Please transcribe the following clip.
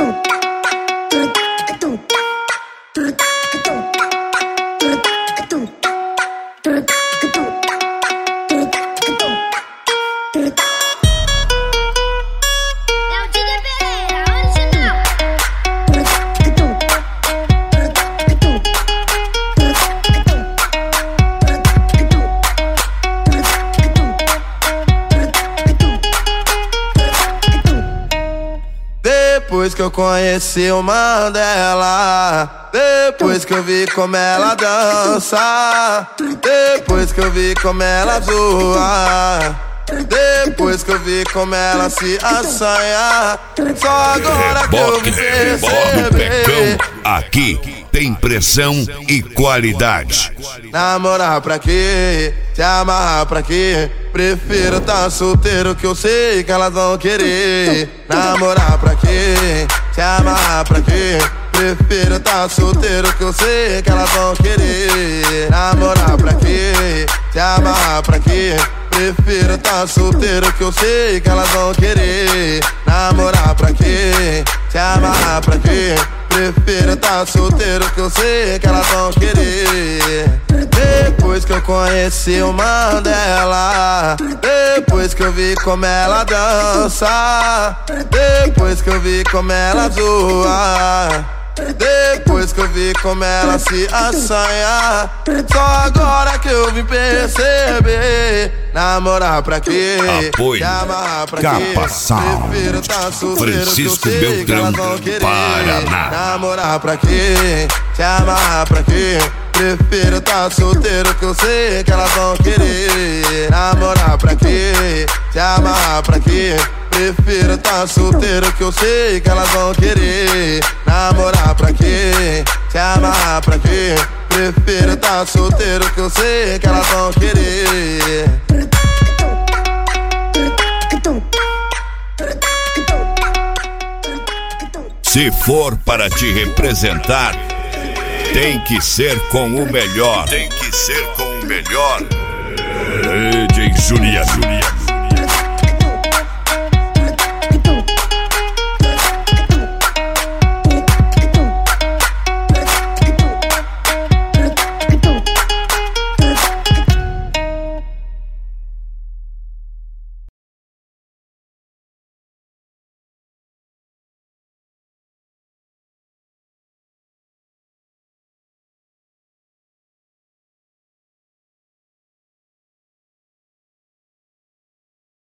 Depois que eu conheci o Mandela, depois que eu vi como ela dança, depois que eu vi como ela zoa, depois que eu vi como ela se assanha, só agora que eu me percebi. Aqui tem pressão e qualidade. Namorar pra quê? Se amarrar pra quê? Prefiro tá solteiro que eu sei que elas vão querer. Namorar pra quê? Se amarrar pra quê? Prefiro tá solteiro que eu sei que elas vão querer. Namorar pra quê? Se amarrar pra quê? Prefiro tá solteiro que eu sei que elas vão querer. Namorar pra quê? Se amarrar pra quê? Prefiro tá solteiro que eu sei que elas vão querer. Depois que eu conheci o Mandela, depois que eu vi como ela dança, depois que eu vi como ela zoa, depois que eu vi como ela se assanha, só agora que eu vim perceber. Namorar pra quê? Apoio Capa Sound, Francisco Beltrão, Paraná. Namorar pra quê? Se amarrar pra quê? Prefiro tá solteiro que eu sei que elas vão querer. Namorar pra quê? Se amarrar pra quê? Prefiro tá solteiro que eu sei que elas vão querer. Namorar pra quê? Se amarrar pra quê? Prefiro tá solteiro que eu sei que elas vão querer. Se for para te representar, tem que ser com o melhor. Tem que ser com o melhor. DJ Juliano.